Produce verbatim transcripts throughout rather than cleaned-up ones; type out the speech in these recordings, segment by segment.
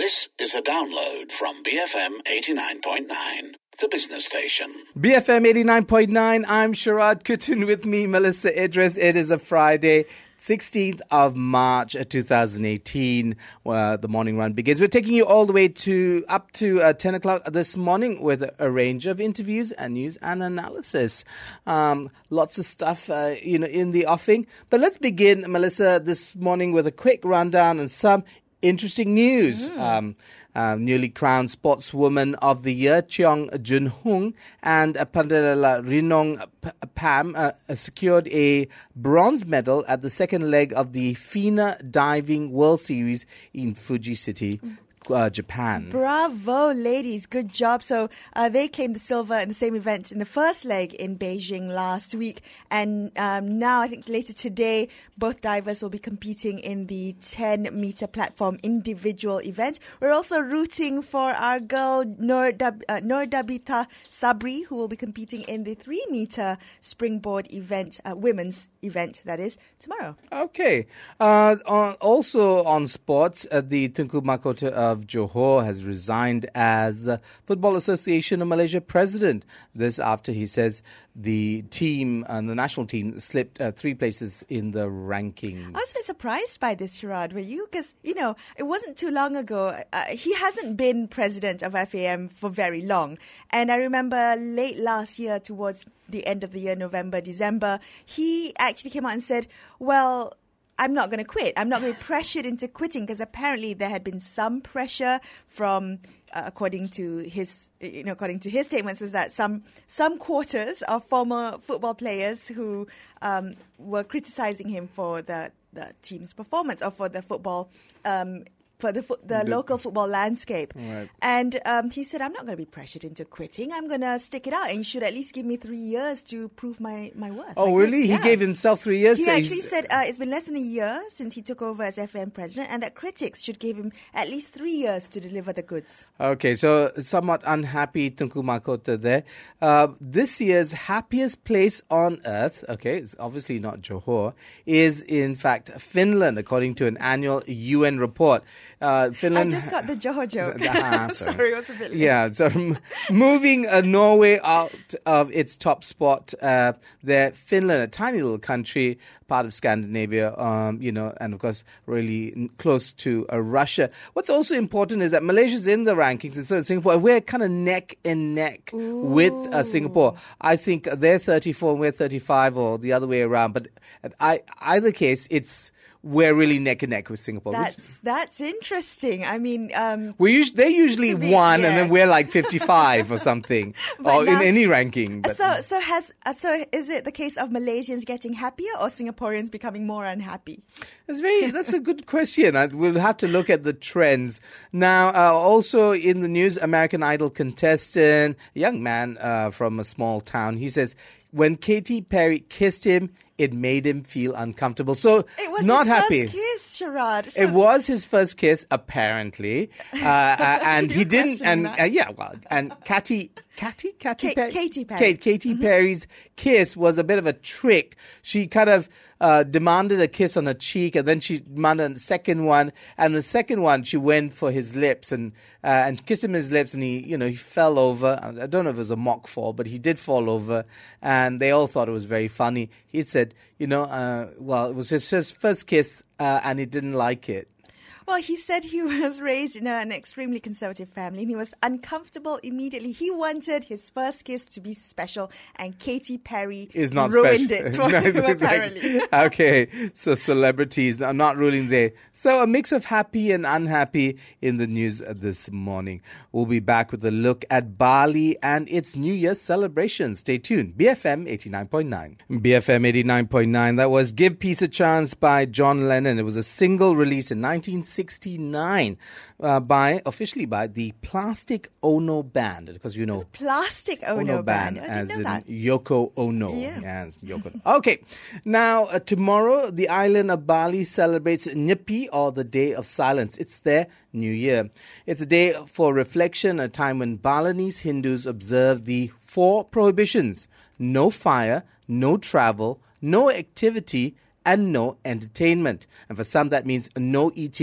This is a download from B F M eighty-nine point nine, the business station. B F M eighty-nine point nine, I'm Sharad Kutun, with me, Melissa Idris. It is a Friday, sixteenth of March, two thousand eighteen. Uh, the morning run begins. We're taking you all the way to up to uh, ten o'clock this morning with a range of interviews and news and analysis. Um, lots of stuff, uh, you know, in the offing. But let's begin, Melissa, this morning with a quick rundown and some interesting news. Mm. Um, uh, newly crowned Sportswoman of the Year, Cheong Junhung, and uh, Pandela Rinong P- Pam uh, secured a bronze medal at the second leg of the FINA Diving World Series in Fuji City, Uh, Japan. Bravo, ladies. Good job. So uh, they claimed the silver in the same event in the first leg in Beijing last week. And um, now, I think later today, both divers will be competing in the ten-meter platform individual event. We're also rooting for our girl, Nur, Dab- uh, Nur Dabita Sabri, who will be competing in the three-meter springboard event, uh, women's event, that is, tomorrow. Okay. Uh, on, also on sports, uh, the Tunku Mahkota of Johor has resigned as uh, Football Association of Malaysia president. This after he says the team, uh, the national team, slipped uh, three places in the rankings. I was a bit surprised by this, Sharad, were you? Because, you know, it wasn't too long ago. Uh, he hasn't been president of F A M for very long. And I remember late last year, towards the end of the year, November, December, he actually came out and said, well, I'm not going to quit. I'm not going to be pressured into quitting, because apparently there had been some pressure from, uh, according to his, you know, according to his statements, was that some some quarters of former football players who um, were criticizing him for the, the team's performance or for the football. Um, for the, fo- the, the local football landscape. Right. And um, he said, I'm not going to be pressured into quitting. I'm going to stick it out, and you should at least give me three years to prove my, my worth. Oh, my really? yeah. He gave himself three years? He so actually said uh, it's been less than a year since he took over as F A M president, and that critics should give him at least three years to deliver the goods. Okay, so somewhat unhappy Tunku Mahkota there. Uh, this year's happiest place on earth, okay, it's obviously not Johor, is in fact Finland, according to an annual U N report. Uh, Finland. I just got the Johor joke. Uh, sorry. sorry, it was a bit late. Yeah, so m- moving uh, Norway out of its top spot, uh, there, Finland, a tiny little country, part of Scandinavia, um, you know, and of course, really n- close to uh, Russia. What's also important is that Malaysia's in the rankings, and so is Singapore. We're kind of neck and neck Ooh. with uh, Singapore. I think they're thirty-four and we're thirty-five, or the other way around. But at I, either case, it's we're really neck and neck with Singapore. That's that's interesting. I mean, um, we us- they usually bit, won, yes. and then we're like fifty-five or something, or now, in any ranking. But so, so has uh, so is it the case of Malaysians getting happier or Singaporeans becoming more unhappy? That's very. That's a good question. I, we'll have to look at the trends now. Uh, also in the news, American Idol contestant, a young man uh, from a small town, he says when Katy Perry kissed him, it made him feel uncomfortable. So it was not his happy. First kiss, Sharad. So it was his first kiss, apparently, uh, uh, and he didn't. And uh, yeah, well, and Katy, Katy, Katy, Ka- Perry, Katy Perry, Kate, Katy mm-hmm. Perry's kiss was a bit of a trick. She kind of uh, demanded a kiss on her cheek, and then she demanded a second one, and the second one she went for his lips and uh, and kissed him his lips, and he, you know, he fell over. I don't know if it was a mock fall, but he did fall over, and they all thought it was very funny. He said, you know, uh, well, it was his, his first kiss, uh, and he didn't like it. Well, he said he was raised in an extremely conservative family, and he was uncomfortable immediately. He wanted his first kiss to be special, and Katy Perry is not ruined special. it for him, apparently. Okay, so celebrities are not ruling there. So a mix of happy and unhappy in the news this morning. We'll be back with a look at Bali and its New Year's celebrations. Stay tuned. B F M eighty-nine point nine. B F M eighty-nine point nine. That was Give Peace a Chance by John Lennon. It was a single released in nineteen sixty-nine uh, by, officially by the Plastic Ono Band. Because you know... Plastic Ono, Ono Band. Band. I As didn't know in that. Yoko Ono. Yeah. Yes, Yoko. Okay. Now, uh, tomorrow, the island of Bali celebrates Nyepi, or the Day of Silence. It's their New Year. It's a day for reflection, a time when Balinese Hindus observe the four prohibitions: no fire, no travel, no activity, and no entertainment. And for some, that means no eating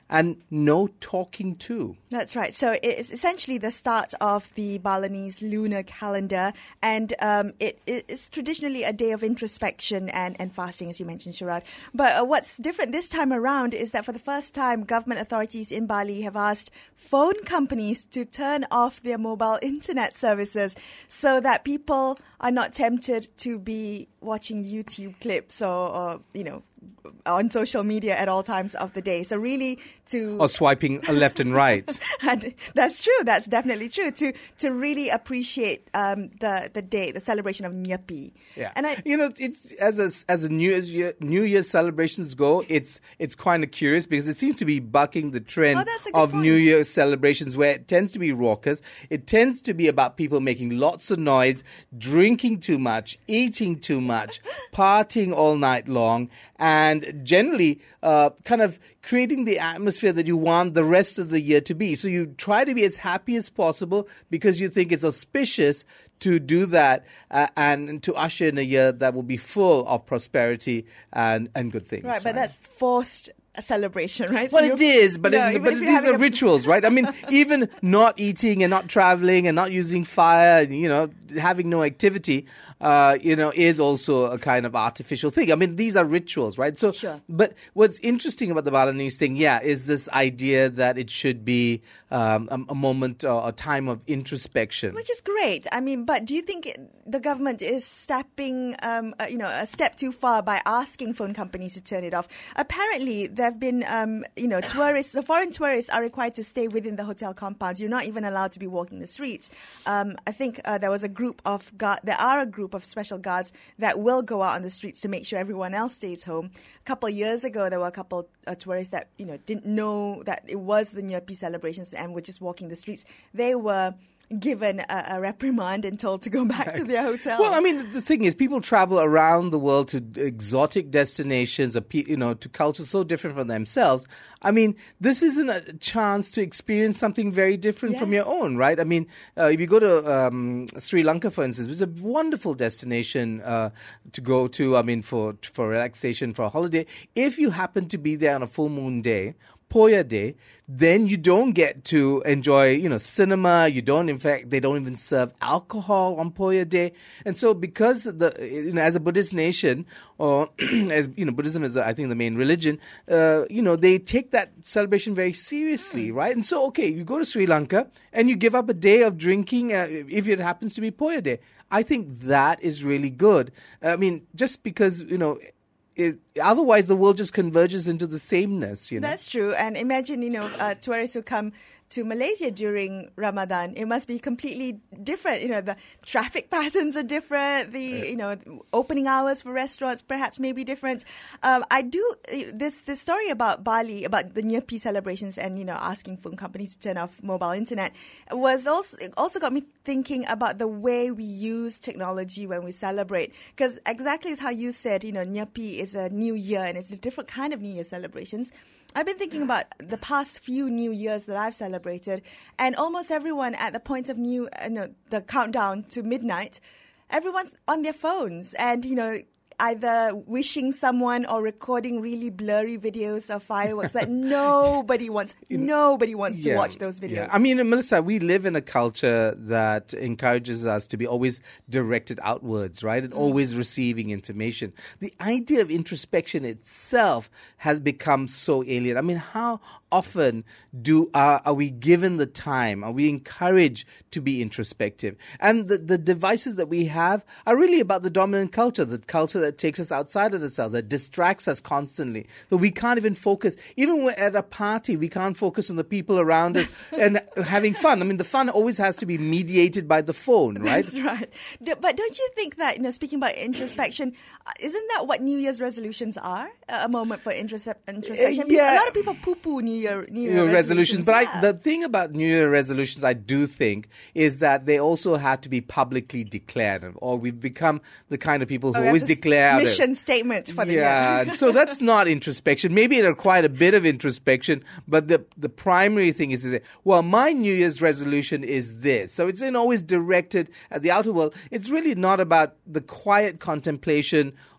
and no talking to. That's right. So it's essentially the start of the Balinese lunar calendar, and um, it is traditionally a day of introspection and, and fasting, as you mentioned, Sharad. But uh, what's different this time around is that for the first time, government authorities in Bali have asked phone companies to turn off their mobile internet services so that people are not tempted to be watching YouTube clips or, or you know, on social media at all times of the day. So really to... Or swiping left and right. And that's true. That's definitely true. To to really appreciate um, the the day, the celebration of Nyepi. Yeah. And I, you know, it's as a, as a New Year's Year, New Year's celebrations go, it's it's kind of curious because it seems to be bucking the trend Oh, that's a good of point. New Year's celebrations, where it tends to be raucous. It tends to be about people making lots of noise, drinking too much, eating too much, partying all night long, and generally uh, kind of creating the atmosphere that you want the rest of the year to be. So you try to be as happy as possible because you think it's auspicious to do that uh, and to usher in a year that will be full of prosperity and, and good things. right, but that's forced a celebration, right? So Well, you're- it is, but, no, it, even but if you're these having are a- rituals, right? I mean, even not eating and not traveling and not using fire, you know, having no activity, uh, you know, is also a kind of artificial thing. I mean, these are rituals, right? So, Sure. But what's interesting about the Balinese thing, yeah, is this idea that it should be um, a, a moment or a time of introspection. Which is great. I mean, but do you think it, the government is stepping, um, uh, you know, a step too far by asking phone companies to turn it off? Apparently, there have been, um, you know, tourists, the foreign tourists are required to stay within the hotel compounds. You're not even allowed to be walking the streets. Um, I think uh, there was a group of guard, there are a group of special guards that will go out on the streets to make sure everyone else stays home. A couple of years ago, there were a couple uh, tourists that, you know, didn't know that it was the Nyepi celebrations and were just walking the streets. They were given a, a reprimand and told to go back to their hotel. Well, I mean, the thing is, people travel around the world to exotic destinations, or pe- you know, to cultures so different from themselves. I mean, this isn't a chance to experience something very different from Yes. your own, right? I mean, uh, if you go to um, Sri Lanka, for instance, it's a wonderful destination uh, to go to. I mean, for for relaxation, for a holiday. If you happen to be there on a full moon day, Poya Day, then you don't get to enjoy, you know, cinema. You don't, in fact, they don't even serve alcohol on Poya Day. And so because the, you know, as a Buddhist nation, or as, you know, Buddhism is, the, I think, the main religion, uh, you know, they take that celebration very seriously, right? And so, okay, you go to Sri Lanka and you give up a day of drinking uh, if it happens to be Poya Day. I think that is really good. I mean, just because, you know, It, otherwise, the world just converges into the sameness, you know. That's true. And imagine, you know, uh, tourists who come to Malaysia during Ramadan, it must be completely different. You know, the traffic patterns are different. The, you know, opening hours for restaurants perhaps may be different. Um, I do, this, this story about Bali, about the Nyepi celebrations and, you know, asking phone companies to turn off mobile internet was also, also got me thinking about the way we use technology when we celebrate. Because exactly as how you said, you know, Nyepi is a new year and it's a different kind of New Year celebrations. I've been thinking about the past few New Years that I've celebrated, and almost everyone at the point of new, uh, no, the countdown to midnight, everyone's on their phones and, you know, either wishing someone or recording really blurry videos of fireworks that nobody wants, nobody wants to Yeah, watch those videos. yeah. I mean, Melissa, we live in a culture that encourages us to be always directed outwards, right? And always receiving information. The idea of introspection itself has become so alien. I mean, how often do uh, are we given the time? Are we encouraged to be introspective? And the, the devices that we have are really about the dominant culture, the culture that takes us outside of ourselves, that distracts us constantly. So we can't even focus. Even when we're at a party, we can't focus on the people around us and having fun. I mean, the fun always has to be mediated by the phone, right? That's right. D- But don't you think that, you know, speaking about introspection, uh, isn't that what New Year's resolutions are? A moment for introspe- introspection. Pe- yeah. A lot of people poo-poo New Year, New Year New Year resolutions. resolutions. But yeah. I, the thing about New Year resolutions, I do think, is that they also have to be publicly declared. Or we've become the kind of people who Oh, we have always this declare out a- mission statement for the yeah, year. so that's not introspection. Maybe it required a bit of introspection, but the the primary thing is that, well, my New Year's resolution is this. So it's in always directed at the outer world. It's really not about the quiet contemplation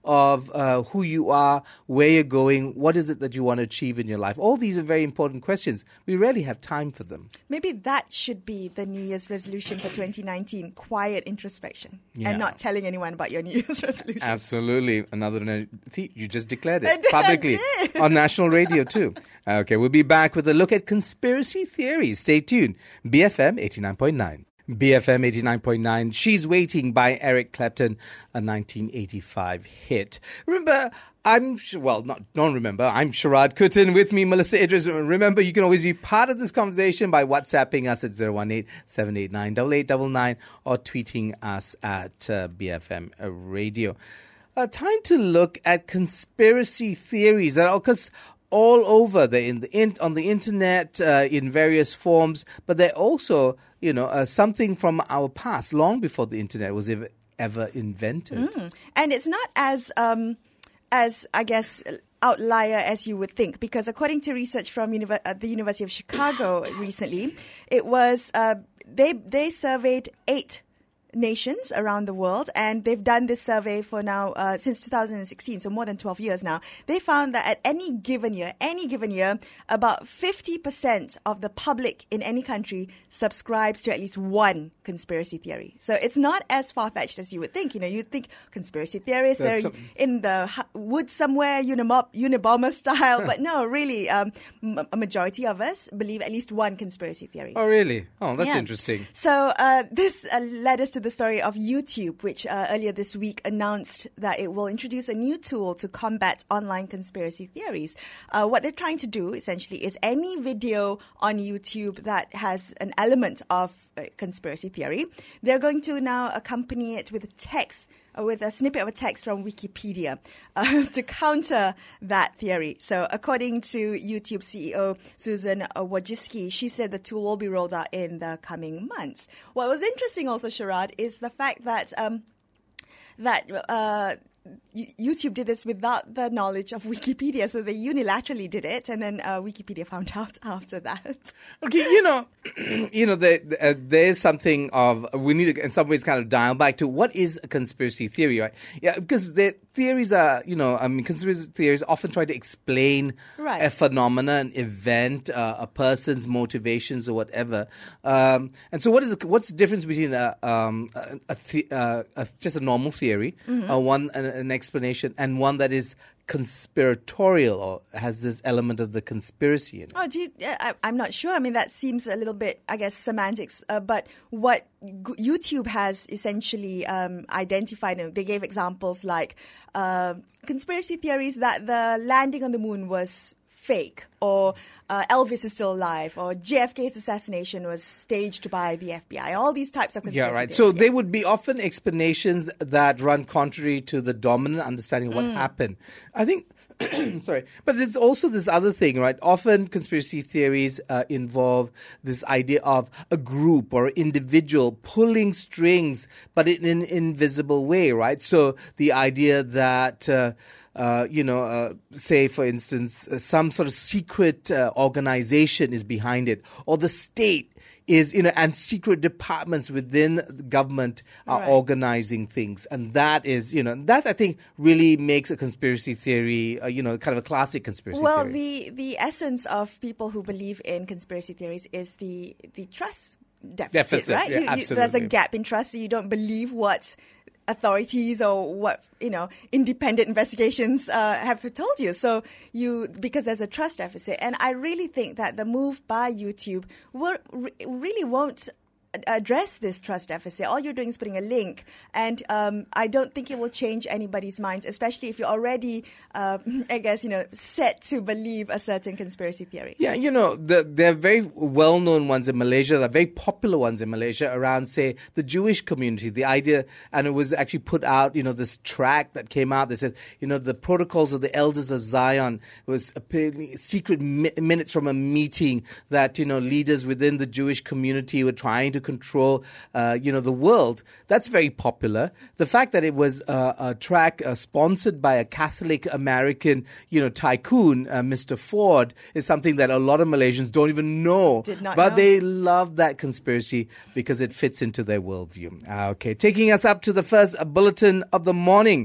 of uh, who you are, where you're going, what is it that you want to achieve in your life. All these are very important questions. We rarely have time for them. Maybe that should be the New Year's resolution for twenty nineteen, quiet introspection, Yeah. and not telling anyone about your New Year's resolution. Absolutely. Another, see, you just declared I it did, I publicly did. on national radio too. Okay, we'll be back with a look at conspiracy theories. Stay tuned. B F M eighty-nine point nine. B F M eighty-nine point nine. She's Waiting by Eric Clapton, a nineteen eighty-five hit. Remember, I'm, well, not, don't remember, I'm Sharad Kuttan, with me, Melissa Idris. Remember, you can always be part of this conversation by WhatsApping us at zero one eight, seven eight nine, eight eight nine nine or tweeting us at uh, B F M Radio. Uh, time to look at conspiracy theories that are, because all over the in the in, on the internet uh, in various forms, but they're also, you know, uh, something from our past, long before the internet was ever, ever invented. Mm. And it's not as, um, as I guess, outlier as you would think, because according to research from Univer- uh, the University of Chicago recently, it was uh, they they surveyed eight nations around the world, and they've done this survey for now uh, since two thousand sixteen, so more than twelve years now. They found that at any given year, any given year, about fifty percent of the public in any country subscribes to at least one conspiracy theory. So it's not as far-fetched as you would think. You know, you'd think conspiracy theories, they're That's some- in the hu- woods somewhere, Unimob, Unabomber style, but no, really, um, m- a majority of us believe at least one conspiracy theory. Oh, really? Oh, that's Yeah. interesting. So uh, this uh, led us to the story of YouTube, which uh, earlier this week announced that it will introduce a new tool to combat online conspiracy theories. Uh, what they're trying to do, essentially, is any video on YouTube that has an element of uh, conspiracy theory, they're going to now accompany it with text, uh, with a snippet of a text from Wikipedia uh, to counter that theory. So according to YouTube C E O Susan uh, Wojcicki, she said the tool will be rolled out in the coming months. What was interesting also, Sharad, is the fact that um, that uh, YouTube did this without the knowledge of Wikipedia, so they unilaterally did it, and then uh, Wikipedia found out after that. Okay, you know, you know, there, uh, there's something of, we need to, in some ways, kind of dial back to what is a conspiracy theory, right? Yeah, because the theories are, you know, I mean, conspiracy theories often try to explain Right. a phenomena, an event, uh, a person's motivations or whatever. Um, and so, what is the, what's the difference between a, um, a, a, the, uh, a just a normal theory, Mm-hmm. uh, one an, an explanation, and one that is conspiratorial or has this element of the conspiracy in it? Oh, gee, I, I'm not sure. I mean, that seems a little bit, I guess, semantics. Uh, but what G- YouTube has essentially um, identified, and they gave examples like uh, conspiracy theories that the landing on the moon was fake, or uh, Elvis is still alive, or J F K's assassination was staged by the F B I. All these types of conspiracy Yeah, right. theories. So yeah. they would be often explanations that run contrary to the dominant understanding of what Mm. happened. I think, sorry, but there's also this other thing, right? Often conspiracy theories uh, involve this idea of a group or individual pulling strings, but in an invisible way, right? So the idea that uh, Uh, you know, uh, say, for instance, uh, some sort of secret uh, organization is behind it, or the state is, you know, and secret departments within the government are Right. organizing things. And that is, you know, that I think really makes a conspiracy theory, uh, you know, kind of a classic conspiracy Well, theory. the, the essence of people who believe in conspiracy theories is the, the trust deficit, Deficit, right? yeah, You- you- there's a absolutely. gap in trust, so you don't believe what authorities or what, you know, independent investigations uh, have told you. So you, because there's a trust deficit. And I really think that the move by YouTube will, re- really won't address this trust deficit. All you're doing is putting a link, and um, I don't think it will change anybody's minds, especially if you're already, uh, I guess, you know, set to believe a certain conspiracy theory. Yeah, you know, the, there are very well-known ones in Malaysia, there are very popular ones in Malaysia around, say, the Jewish community. The idea, and it was actually put out, you know, this tract that came out that said, you know, the protocols of the elders of Zion. It was apparently secret mi- minutes from a meeting that, you know, leaders within the Jewish community were trying to control, uh, you know, the world. That's very popular. The fact that it was uh, a track uh, sponsored by a Catholic American, you know, tycoon, uh, Mister Ford, is something that a lot of Malaysians don't even know. Did not but know. they love that conspiracy because it fits into their worldview. Uh, okay, taking us up to the first uh, bulletin of the morning.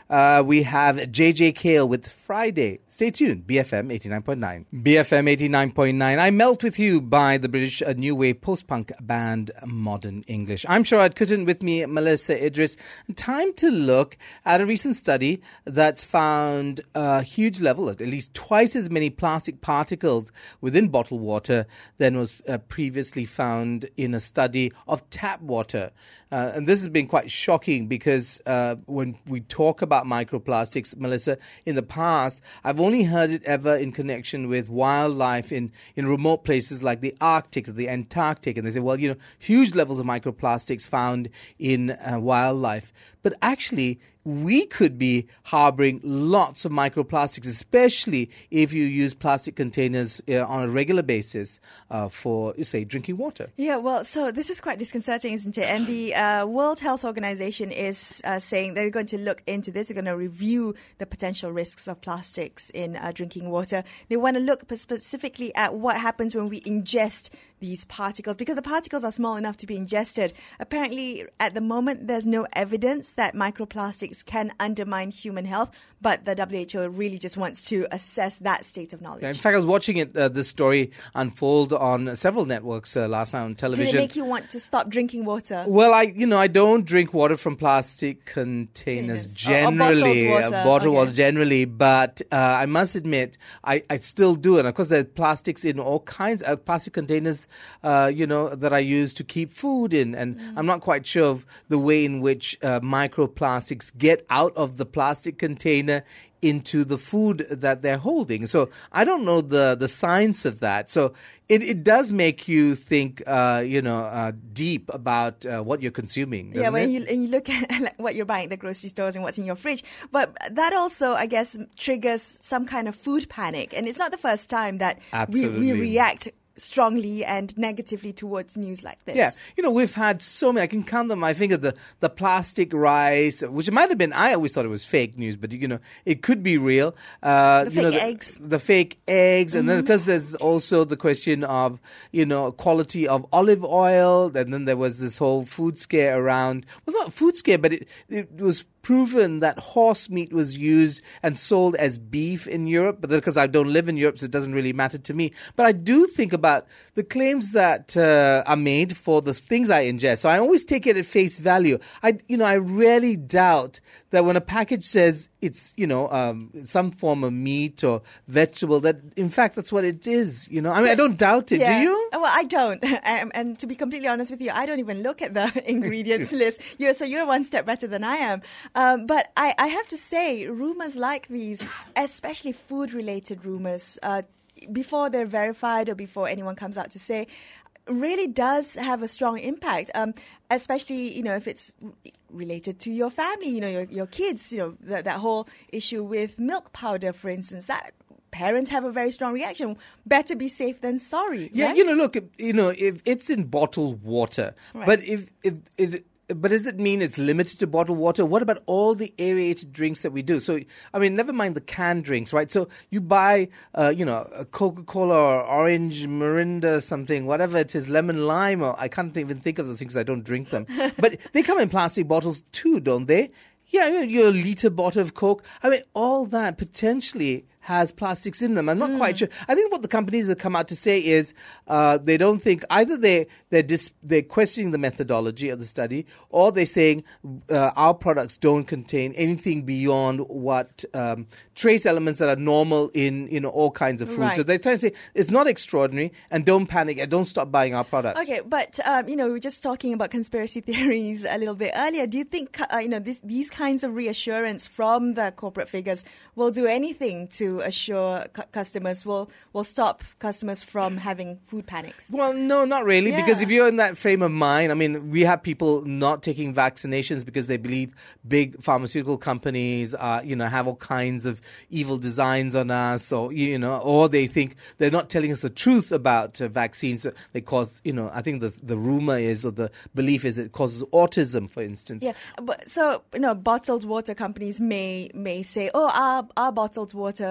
Uh, we have J J Kale with Friday. Stay tuned. B F M eighty-nine point nine. B F M eighty-nine point nine. I Melt With You by the British uh, new wave post-punk band Modern English. I'm Sharad Kuttan, with me Melissa Idris. Time to look at a recent study that's found a huge level, at least twice as many plastic particles within bottled water than was uh, previously found in a study of tap water. Uh, and this has been quite shocking because uh, when we talk about microplastics, Melissa, in the past, I've only heard it ever in connection with wildlife in, in remote places like the Arctic or the Antarctic. And they say, well, you know, huge levels of microplastics found in uh, wildlife. But actually, we could be harboring lots of microplastics, especially if you use plastic containers uh, on a regular basis uh, for, say, drinking water. Yeah, well, so this is quite disconcerting, isn't it? And the uh, World Health Organization is uh, saying they're going to look into this. They're going to review the potential risks of plastics in uh, drinking water. They want to look specifically at what happens when we ingest these particles, because the particles are small enough to be ingested. Apparently, at the moment, there's no evidence that microplastics can undermine human health, but the W H O really just wants to assess that state of knowledge. Yeah, in fact, I was watching it, uh, this story unfold on several networks uh, last night on television. Did it make you want to stop drinking water? Well, I, you know, I don't drink water from plastic containers generally, or, or bottled water, uh, bottled okay. water generally, but uh, I must admit, I, I still do. And of course, there are plastics in all kinds of plastic containers, uh, you know, that I use to keep food in. And mm. I'm not quite sure of the way in which uh, microplastics get out of the plastic container into the food that they're holding. So I don't know the, the science of that. So it, it does make you think, uh, you know, uh, deep about uh, what you're consuming. Yeah, when it? you, and you look at like, what you're buying at the grocery stores and what's in your fridge. But that also, I guess, triggers some kind of food panic. And it's not the first time that we, we react strongly and negatively towards news like this. Yeah, you know, we've had so many, I can count them on my finger, the, the plastic rice, which might have been, I always thought it was fake news, but, you know, it could be real. Uh, the you fake know, the, eggs. The fake eggs. Mm-hmm. And then because there's also the question of, you know, quality of olive oil. And then there was this whole food scare around, well, not food scare, but it, it was proven that horse meat was used and sold as beef in Europe, but because I don't live in Europe, so it doesn't really matter to me. But I do think about the claims that uh, are made for the things I ingest. So I always take it at face value. I, you know, I rarely doubt that when a package says it's, you know, um, some form of meat or vegetable, that in fact that's what it is. You know, I mean, so, I don't doubt it. Yeah. Do you? Well, I don't. Um, and to be completely honest with you, I don't even look at the ingredients list. You're, so you're one step better than I am. Um, but I, I have to say, rumors like these, especially food-related rumors, uh, before they're verified or before anyone comes out to say, really does have a strong impact, um, especially, you know, if it's related to your family, you know, your, your kids, you know, that, that whole issue with milk powder, for instance, that parents have a very strong reaction. Better be safe than sorry. Yeah, right? you know, look, you know, if it's in bottled water, right. but if, if it, but does it mean it's limited to bottled water? What about all the aerated drinks that we do? So, I mean, never mind the canned drinks, right? So you buy, uh, you know, a Coca-Cola or Orange, Mirinda, something, whatever it is, lemon lime, or I can't even think of those things. I don't drink them. But they come in plastic bottles too, don't they? Yeah, I mean, your liter bottle of Coke. I mean, all that potentially has plastics in them. I'm not mm. quite sure. I think what the companies have come out to say is uh, they don't think either they they're dis- they're questioning the methodology of the study, or they're saying uh, our products don't contain anything beyond what um, trace elements that are normal in you know all kinds of food. Right. So they're trying to say it's not extraordinary, and don't panic and don't stop buying our products. Okay, but um, you know we were just talking about conspiracy theories a little bit earlier. Do you think uh, you know this, these kinds of reassurance from the corporate figures will do anything to assure cu- customers, will will stop customers from having food panics? Well, no, not really, Yeah. because if you're in that frame of mind, I mean, we have people not taking vaccinations because they believe big pharmaceutical companies, uh, you know, have all kinds of evil designs on us, or you know, or they think they're not telling us the truth about uh, vaccines. They cause, you know, I think the the rumor is, or the belief is, it causes autism, for instance. Yeah, but so you know, bottled water companies may may say, "Oh, our our bottled water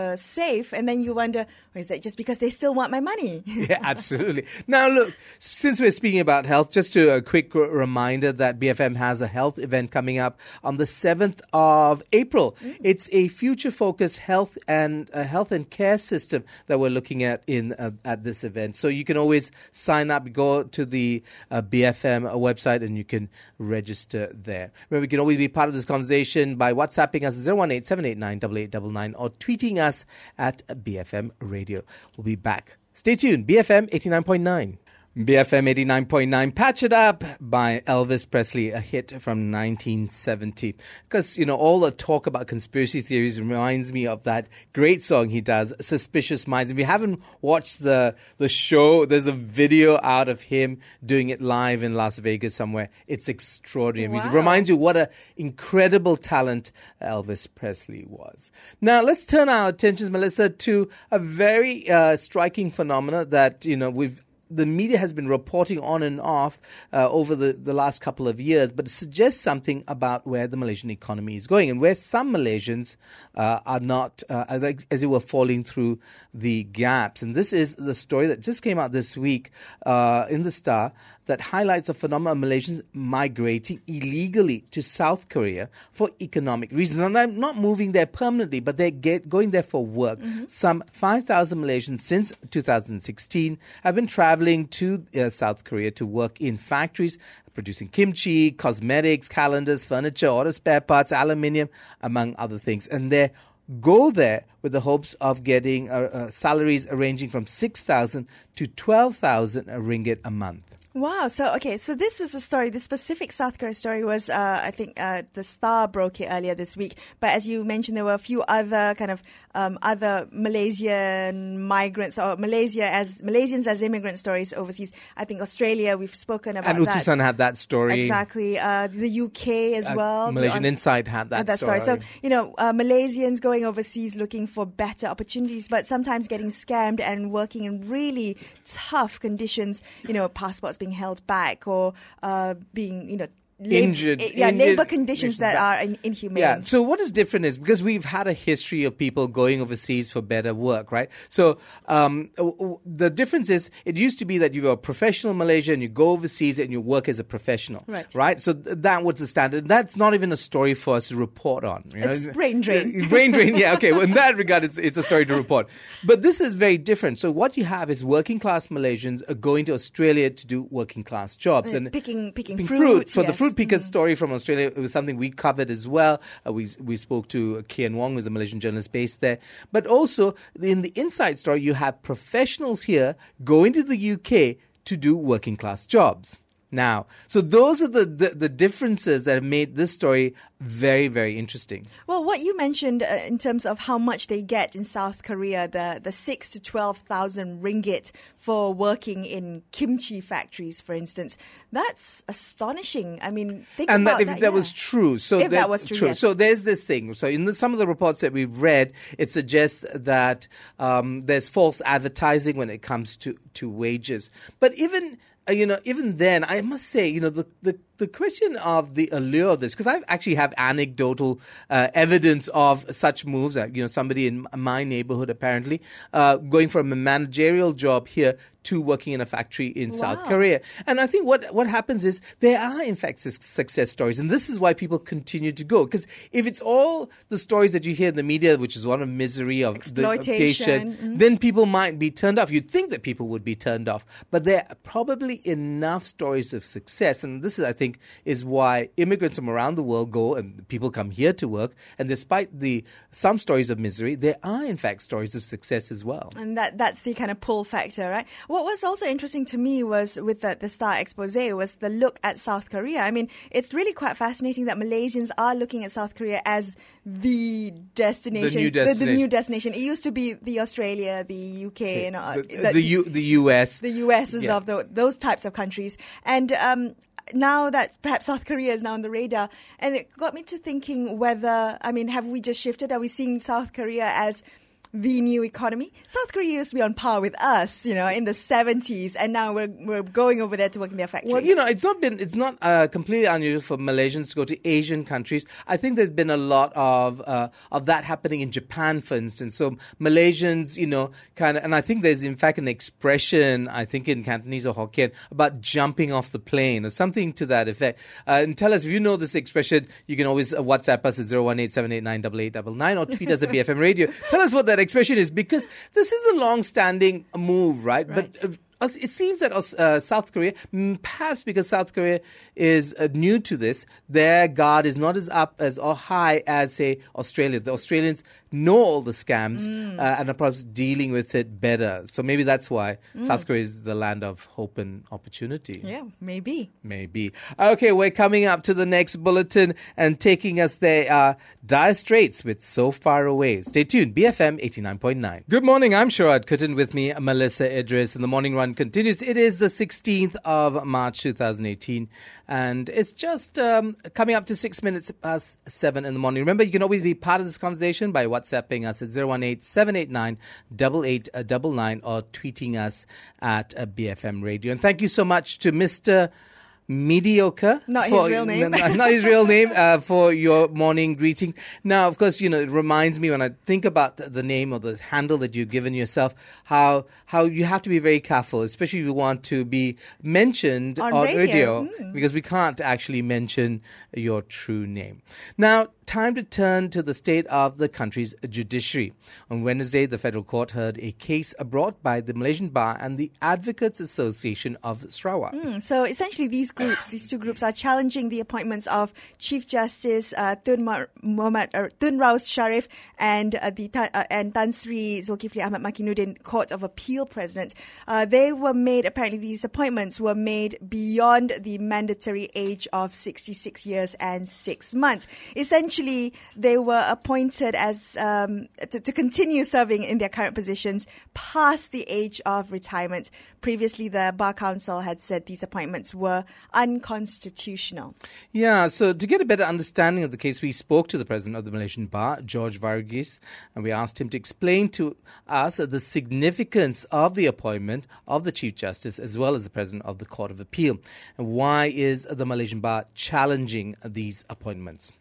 uh, safe, and then you wonder, oh, is that just because they still want my money? Yeah, absolutely. Now, look, since we're speaking about health, just to a quick r- reminder that B F M has a health event coming up on the seventh of April. Mm. It's a future-focused health and uh, health and care system that we're looking at in uh, at this event. So you can always sign up, go to the uh, B F M website, and you can register there. Remember, you can always be part of this conversation by WhatsApping us zero one eight seven eight nine eight eight nine nine or tweeting us at B F M Radio. We'll be back. Stay tuned. B F M eighty-nine point nine. B F M eighty-nine point nine, Patch It Up by Elvis Presley, a hit from nineteen seventy. Because, you know, all the talk about conspiracy theories reminds me of that great song he does, Suspicious Minds. If you haven't watched the, the show, there's a video out of him doing it live in Las Vegas somewhere. It's extraordinary. Wow. It reminds you what an incredible talent Elvis Presley was. Now, let's turn our attentions, Melissa, to a very uh, striking phenomena that, you know, we've the media has been reporting on and off uh, over the, the last couple of years, but it suggests something about where the Malaysian economy is going and where some Malaysians uh, are not, uh, as it were, falling through the gaps. And this is the story that just came out this week uh, in The Star that highlights the phenomenon of Malaysians migrating illegally to South Korea for economic reasons. And they're not moving there permanently, but they're get, going there for work. Mm-hmm. Some five thousand Malaysians since two thousand sixteen have been traveling to uh, South Korea to work in factories producing kimchi, cosmetics, calendars, furniture, auto spare parts, aluminium, among other things. And they go there with the hopes of getting uh, uh, salaries ranging from six thousand to twelve thousand ringgit a month. Wow. So, okay. So this was the story. This specific South Korea story was, uh, I think, uh, The Star broke it earlier this week. But as you mentioned, there were a few other kind of um, other Malaysian migrants or Malaysia as Malaysians as immigrant stories overseas. I think Australia, we've spoken about and that. And Utusan had that story. Exactly. Uh, the U K as uh, well. Malaysian on, Insight had that, had that story. story. So, you know, uh, Malaysians going overseas looking for better opportunities, but sometimes getting scammed and working in really tough conditions, you know, passports being held back or uh, being, you know, Lab- injured. Yeah, injured, labor conditions that are in, inhumane. Yeah. So what is different is because we've had a history of people going overseas for better work, right? So um, the difference is it used to be that you were a professional in Malaysia and you go overseas and you work as a professional, right? Right. So th- that was the standard. That's not even a story for us to report on. You know? It's brain drain. brain drain. Yeah. Okay. Well, in that regard, it's it's a story to report. But this is very different. So what you have is working class Malaysians are going to Australia to do working class jobs and and picking picking, picking fruit, fruit for yes. the fruit pickers mm. story from Australia. It was something we covered as well. Uh, we we spoke to Kian Wong, who's a Malaysian journalist based there. But also in the Inside story, you have professionals here going to the U K to do working class jobs. Now, so those are the, the, the differences that have made this story very, very interesting. Well, what you mentioned uh, in terms of how much they get in South Korea, the, the six to twelve thousand ringgit for working in kimchi factories, for instance, that's astonishing. I mean, think and about that, if that. that yeah. was true, so if that was true, yes. So there's this thing. So in the, some of the reports that we've read, it suggests that um, there's false advertising when it comes to to wages. But even you know, even then, I must say, you know, the, the, the question of the allure of this, because I actually have anecdotal uh, evidence of such moves. Uh, you know, somebody in my neighborhood apparently uh, going from a managerial job here to working in a factory in wow. South Korea. And I think what, what happens is there are, in fact, success stories. And this is why people continue to go. Because if it's all the stories that you hear in the media, which is one of misery, of exploitation, the, mm-hmm. then people might be turned off. You'd think that people would be turned off. But there are probably enough stories of success. And this is, I think, is why immigrants from around the world go and people come here to work. And despite the some stories of misery, there are, in fact, stories of success as well. And that that's the kind of pull factor, right? What was also interesting to me was with the, the Star expose was the look at South Korea. I mean, it's really quite fascinating that Malaysians are looking at South Korea as the destination. The new destination. The, the new destination. It used to be the Australia, the U K, and uh, the, the, the, U, the U S. The U S is yeah. of the, those types of countries. And um, now that perhaps South Korea is now on the radar, and it got me to thinking whether, I mean, have we just shifted? Are we seeing South Korea as the new economy. South Korea used to be on par with us, you know, in the seventies, and now we're we're going over there to work in their factories. Well, you know, it's not been it's not uh, completely unusual for Malaysians to go to Asian countries. I think there's been a lot of uh, of that happening in Japan, for instance. So Malaysians, you know, kind of, and I think there's in fact an expression, I think in Cantonese or Hokkien, about jumping off the plane or something to that effect. Uh, and tell us if you know this expression. You can always uh, WhatsApp us at zero one eight seven eight nine eight eight nine nine or tweet us at B F M Radio. Tell us what that expression is, because this is a long-standing move, right? Right. But uh, it seems that uh, South Korea, perhaps because South Korea is uh, new to this, their guard is not as up as or high as, say, Australia. The Australians know all the scams mm. uh, and are perhaps dealing with it better. So maybe that's why mm. South Korea is the land of hope and opportunity. Yeah, maybe. Maybe. Okay, we're coming up to the next bulletin, and taking us there are Dire Straits with So Far Away. Stay tuned, B F M eighty-nine point nine. Good morning, I'm Sharad Kuttan, with me, Melissa Idris, and the morning run continues. It is the sixteenth of March twenty eighteen, and it's just um, coming up to six minutes past seven in the morning. Remember, you can always be part of this conversation by WhatsApping us at zero one eight seven eight nine eight eight nine nine or tweeting us at uh, B F M Radio. And thank you so much to Mister Mediocre. Not for, his real name. Not his real name uh, for your morning greeting. Now, of course, you know, it reminds me when I think about the name or the handle that you've given yourself, how how you have to be very careful, especially if you want to be mentioned on, on radio, radio mm. because we can't actually mention your true name. Now, time to turn to the state of the country's judiciary. On Wednesday, the federal court heard a case brought by the Malaysian Bar and the Advocates Association of Sarawak. Mm, so essentially these groups, these two groups are challenging the appointments of Chief Justice uh, Tun Mar- Muhammad uh, Tun Raus Sharif and uh, the uh, and Tan Sri Zulkifli Ahmad Makinuddin Court of Appeal President. Uh, they were made, apparently these appointments were made beyond the mandatory age of sixty-six years and six months. Essentially, they were appointed as um, to, to continue serving in their current positions past the age of retirement. Previously, the Bar Council had said these appointments were unconstitutional. Yeah, so to get a better understanding of the case, we spoke to the president of the Malaysian Bar, George Varghese, and we asked him to explain to us the significance of the appointment of the Chief Justice as well as the president of the Court of Appeal. And why is the Malaysian Bar challenging these appointments?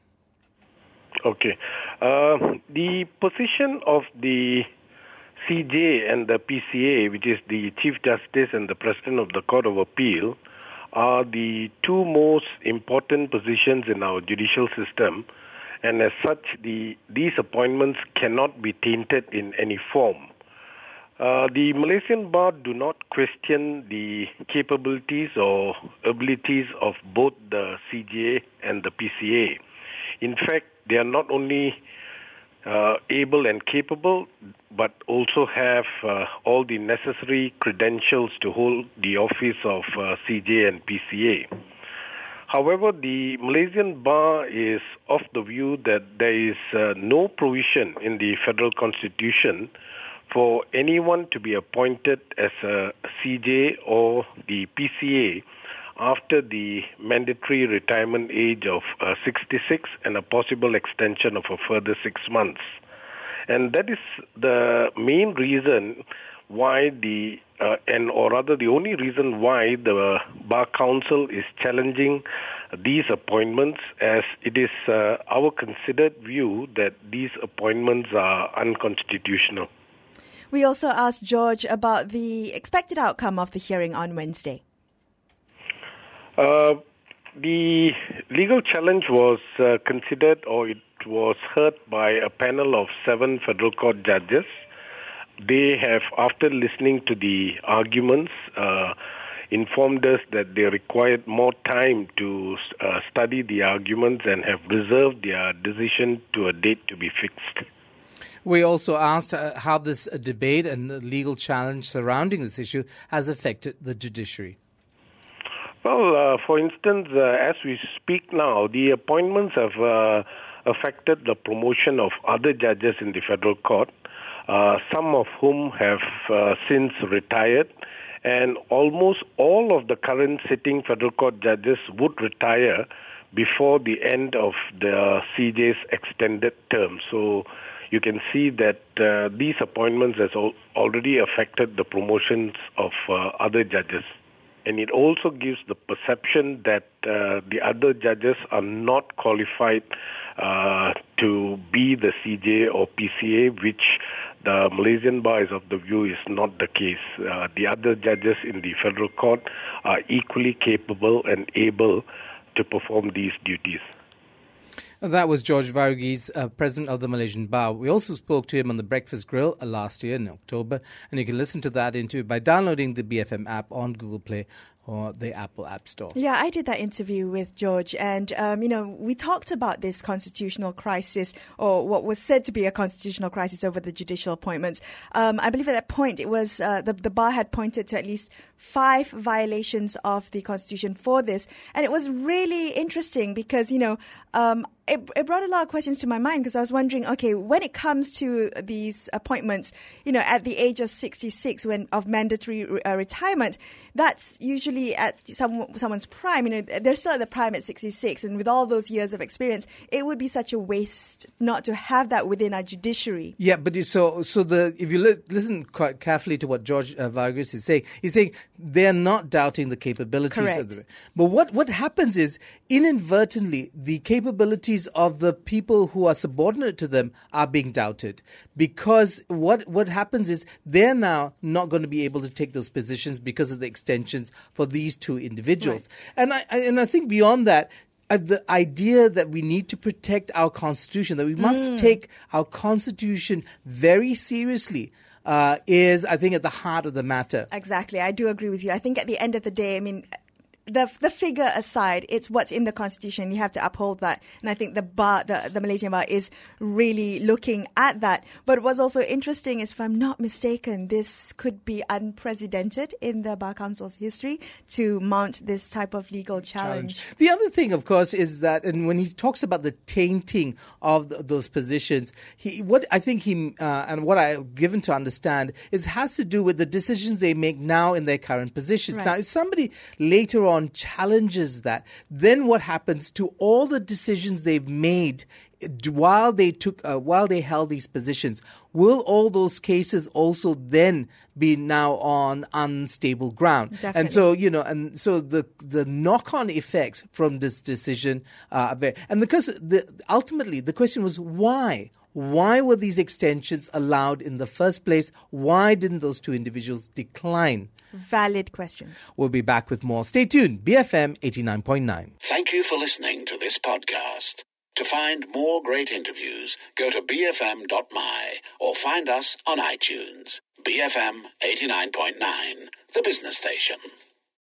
Okay. Uh, the position of the C J and the P C A, which is the Chief Justice and the President of the Court of Appeal, are the two most important positions in our judicial system, and as such, the these appointments cannot be tainted in any form. Uh, the Malaysian Bar do not question the capabilities or abilities of both the C J A and the P C A. In fact, they are not only uh, able and capable, but also have uh, all the necessary credentials to hold the office of uh, C J A and P C A. However, the Malaysian Bar is of the view that there is uh, no provision in the federal constitution for anyone to be appointed as a C J A or the P C A after the mandatory retirement age of uh, sixty-six and a possible extension of a further six months. And that is the main reason why the, uh, and or rather the only reason why the Bar Council is challenging these appointments, as it is uh, our considered view that these appointments are unconstitutional. We also asked George about the expected outcome of the hearing on Wednesday. Uh, the legal challenge was uh, considered, or it was heard by a panel of seven federal court judges. They have, after listening to the arguments, uh, informed us that they required more time to uh, study the arguments and have reserved their decision to a date to be fixed. We also asked uh, how this uh, debate and the legal challenge surrounding this issue has affected the judiciary. Well, uh, for instance, uh, as we speak now, the appointments have uh, affected the promotion of other judges in the federal court, uh, some of whom have uh, since retired, and almost all of the current sitting federal court judges would retire before the end of the C J's extended term. So you can see that uh, these appointments has al- already affected the promotions of uh, other judges. And it also gives the perception that uh, the other judges are not qualified uh, to be the C J or P C A, which the Malaysian Bar is of the view is not the case. Uh, the other judges in the federal court are equally capable and able to perform these duties. That was George Varghese, uh, president of the Malaysian Bar. We also spoke to him on the Breakfast Grill uh, last year in October, and you can listen to that interview by downloading the B F M app on Google Play or the Apple App Store. Yeah, I did that interview with George, and um, you know, we talked about this constitutional crisis, or what was said to be a constitutional crisis over the judicial appointments. Um, I believe at that point it was uh, the the bar had pointed to at least five violations of the constitution for this, and it was really interesting because you know. Um, It, it brought a lot of questions to my mind because I was wondering, okay, when it comes to these appointments, you know, at the age of sixty-six, when of mandatory uh, retirement, that's usually at some, someone's prime. You know, they're still at the prime at sixty-six, and with all those years of experience, it would be such a waste not to have that within our judiciary. Yeah, but you, so so the if you li- listen quite carefully to what George uh, Varghese is saying, he's saying they're not doubting the capabilities Correct. of the. But what what happens is inadvertently the capabilities of the people who are subordinate to them are being doubted, because what what happens is they're now not going to be able to take those positions because of the extensions for these two individuals. Right. And I, I and I think beyond that, Uh, the idea that we need to protect our Constitution, that we must Mm. take our Constitution very seriously, uh, is, I think, at the heart of the matter. Exactly. I do agree with you. I think at the end of the day, I mean, the the figure aside, it's what's in the Constitution. You have to uphold that. And I think the bar, the, the Malaysian Bar is really looking at that. But what's also interesting is, if I'm not mistaken, this could be unprecedented in the Bar Council's history to mount this type of legal challenge. challenge. The other thing, of course, is that, and when he talks about the tainting of the, those positions, he what I think he, uh, and what I've given to understand, is has to do with the decisions they make now in their current positions. Right. Now, if somebody later on challenges that, then what happens to all the decisions they've made while they took uh, while they held these positions? Will all those cases also then be now on unstable ground? Definitely. And so, you know, and so the the knock-on effects from this decision are very, and because the ultimately the question was why. Why were these extensions allowed in the first place? Why didn't those two individuals decline? Valid questions. We'll be back with more. Stay tuned. B F M eighty-nine point nine. Thank you for listening to this podcast. To find more great interviews, go to b f m dot m y or find us on iTunes. B F M eighty-nine point nine, the business station.